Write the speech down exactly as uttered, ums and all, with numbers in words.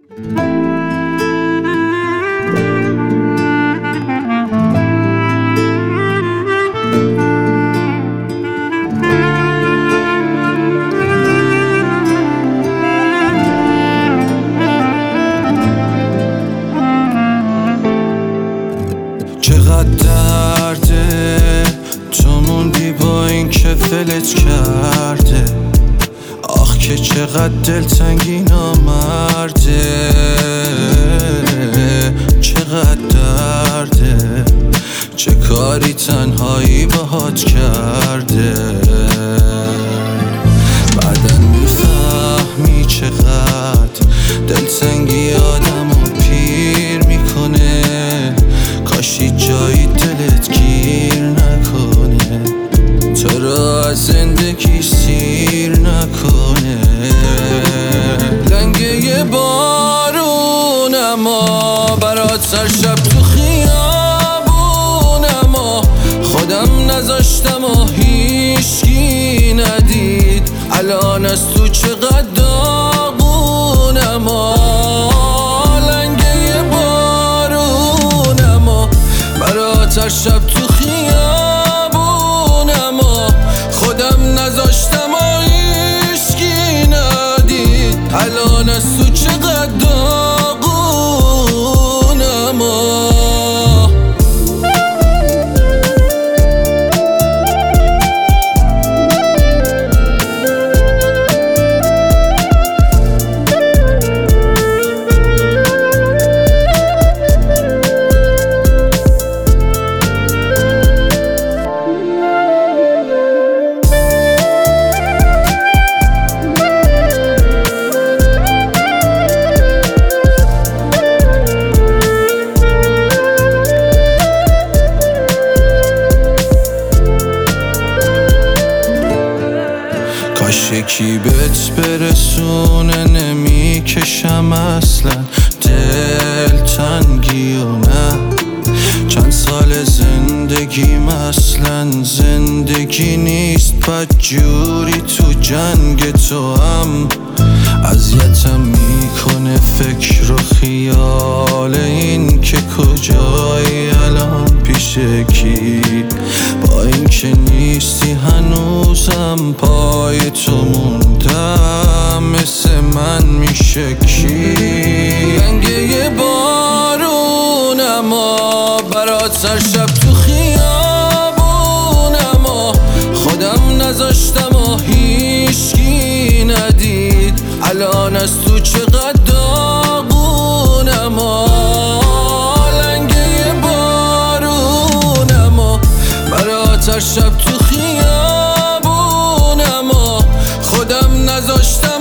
چقدر درده تو موندی با این که فلت کرده. آخ که چقدر دلتنگی نامرده، چقدر درده، چه کاری تنهایی باهات کرده. بعدن میفهمی چقدر دلتنگی آدمو پیر میکنه. کاشی جایی دلت گیر نکنه، تو رو از زندگی سیر نکنه. لنگه بارونما برات هر شب تو خیابونما. خودم نذاشتم و هیچکی ندید، الان از تو چقدر داغونما. لنگه بارونما برات هر شب تو خیابونما. خودم نذاشتم و هیچکی ندید، الان از تو چقدر داغونما. کاش یکی بهت برسونه، نمیکشم اصلا دل تنگی و نه. چند سال زندگیم اصلا زندگی نیست، بدجوری تو جنگ تو هم اذیتم میکنه. فکر و خیال این که کجایی الان پیش کی، با این که نیستی هنوزم پای تو موندم. مثل من میشه کی؟ لنگه بارونما برات هر شب تو خیابونما. خودم نذاشتم و هیچکی ندید، الان از تو چقدر داغونما. لنگه بارونما برات هر شب تو خیابونما. خودم نذاشتم